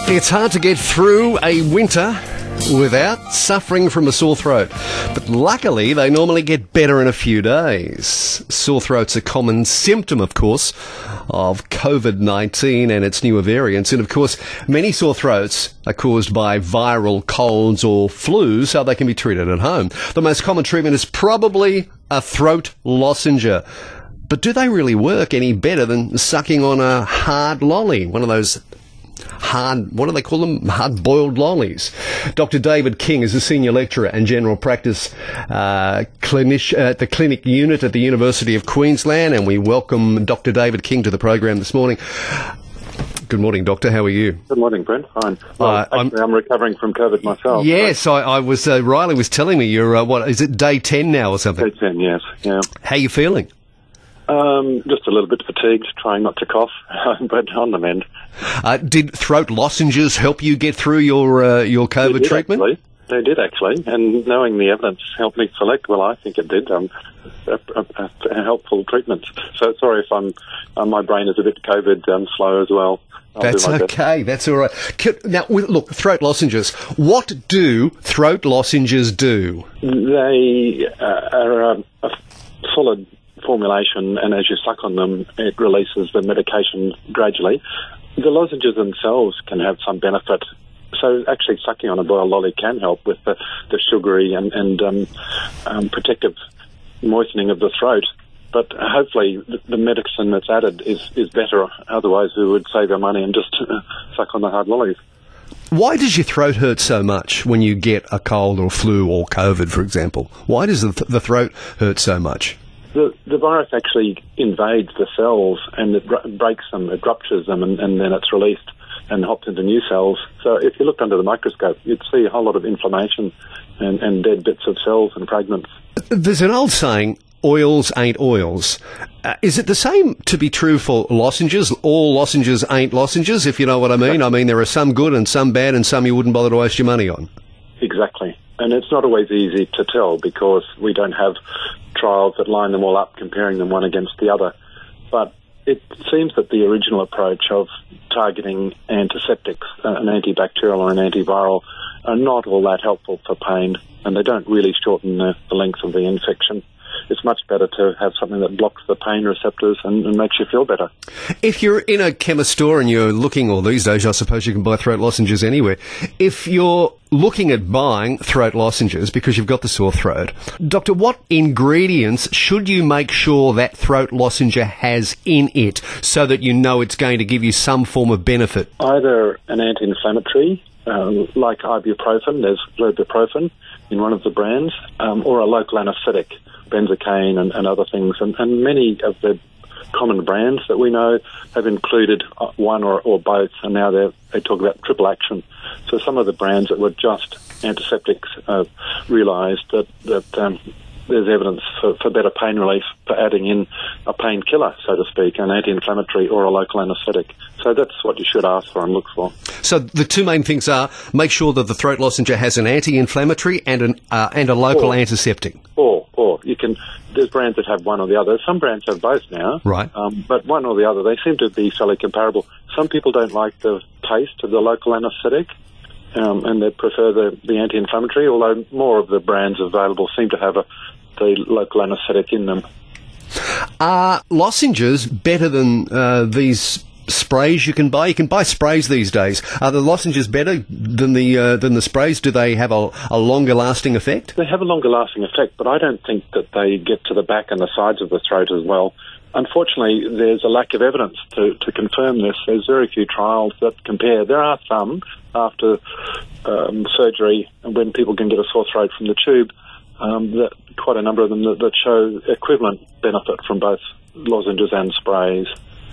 It's hard to get through a winter without suffering from a sore throat. But luckily, they normally get better in a few days. Sore throat's a common symptom, of course, of COVID-19 and its newer variants. And, of course, many sore throats are caused by viral colds or flus, so they can be treated at home. The most common treatment is probably a throat lozenge. But do they really work any better than sucking on a hard lolly, one of those what do they call them? Hard-boiled lollies. Dr. David King is a senior lecturer and general practice clinician at the clinic unit at the University of Queensland, and we welcome Dr. David King to the program this morning. Good morning, Doctor. How are you? Good morning, Brent. Fine. Well, I'm recovering from COVID myself. Yes, I was. Riley was telling me you're, what, is it day 10 now or something? Day 10, yes. Yeah. How are you feeling? Just a little bit fatigued, trying not to cough, but on the mend. Did throat lozenges help you get through your COVID treatment? Actually. They did, actually, and knowing the evidence helped me select, well, I think it did, a helpful treatment. So sorry if my brain is a bit COVID slow as well. That's okay, that's all right. Now, look, throat lozenges. What do throat lozenges do? They are a solid formulation, and as you suck on them, it releases the medication gradually. The lozenges themselves can have some benefit. So actually sucking on a boiled lolly can help with the sugary and protective moistening of the throat. But hopefully the medicine that's added is better. Otherwise we would save our money and just suck on the hard lollies. Why does your throat hurt so much when you get a cold or flu or COVID, for example? Why does the throat hurt so much? The virus actually invades the cells and it breaks them, it ruptures them, and then it's released and hops into new cells. So if you looked under the microscope, you'd see a whole lot of inflammation and dead bits of cells and fragments. There's an old saying, oils ain't oils. Is it the same to be true for lozenges? All lozenges ain't lozenges, if you know what I mean? I mean, there are some good and some bad and some you wouldn't bother to waste your money on. Exactly. And it's not always easy to tell because we don't have trials that line them all up, comparing them one against the other. But it seems that the original approach of targeting antiseptics, an antibacterial or an antiviral, are not all that helpful for pain, and they don't really shorten the length of the infection. It's much better to have something that blocks the pain receptors and makes you feel better. If you're in a chemist store and you're looking, or these days I suppose you can buy throat lozenges anywhere, if you're looking at buying throat lozenges because you've got the sore throat, Doctor, what ingredients should you make sure that throat lozenge has in it so that you know it's going to give you some form of benefit? Either an anti-inflammatory, like ibuprofen, there's ibuprofen in one of the brands, or a local anaesthetic, benzocaine and other things. And many of the common brands that we know have included one or both, and now they talk about triple action. So some of the brands that were just antiseptics realised that there's evidence for better pain relief for adding in a painkiller, so to speak, an anti-inflammatory or a local anaesthetic. So that's what you should ask for and look for. So the two main things are make sure that the throat lozenge has an anti-inflammatory and a local antiseptic. Or you can. There's brands that have one or the other. Some brands have both now. Right. But one or the other, they seem to be fairly comparable. Some people don't like the taste of the local anaesthetic, and they prefer the anti-inflammatory, although more of the brands available seem to have the local anaesthetic in them. Are lozenges better than these sprays you can buy? You can buy sprays these days. Are the lozenges better than the sprays? Do they have a longer lasting effect? They have a longer lasting effect, but I don't think that they get to the back and the sides of the throat as well. Unfortunately, there's a lack of evidence to confirm this. There's very few trials that compare. There are some after surgery when people can get a sore throat from the tube, that quite a number of them that show equivalent benefit from both lozenges and sprays.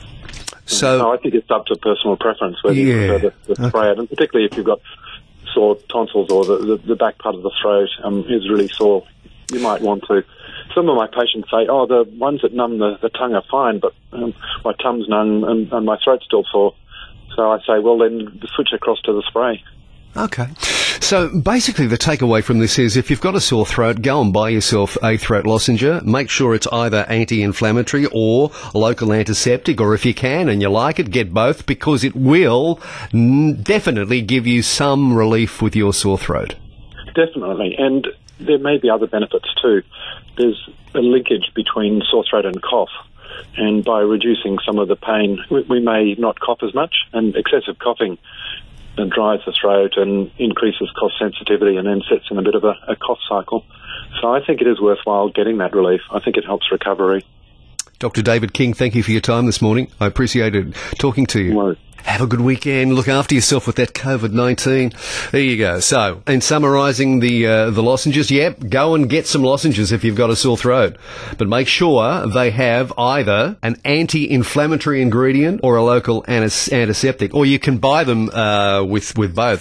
So I think it's up to personal preference whether you prefer the spray it, and particularly if you've got sore tonsils or the back part of the throat is really sore, you might want to. Some of my patients say, the ones that numb the tongue are fine, but my tongue's numb and my throat's still sore. So I say, well, then switch across to the spray. Okay. So basically the takeaway from this is if you've got a sore throat, go and buy yourself a throat lozenge. Make sure it's either anti-inflammatory or local antiseptic, or if you can and you like it, get both, because it will definitely give you some relief with your sore throat. Definitely. And there may be other benefits too. There's a linkage between sore throat and cough. And by reducing some of the pain, we may not cough as much, and excessive coughing dries the throat and increases cough sensitivity and then sets in a bit of a cough cycle. So I think it is worthwhile getting that relief. I think it helps recovery. Dr. David King, thank you for your time this morning. I appreciated talking to you. Well, have a good weekend. Look after yourself with that COVID-19. There you go. So, in summarising the lozenges, go and get some lozenges if you've got a sore throat. But make sure they have either an anti-inflammatory ingredient or a local antiseptic. Or you can buy them with both.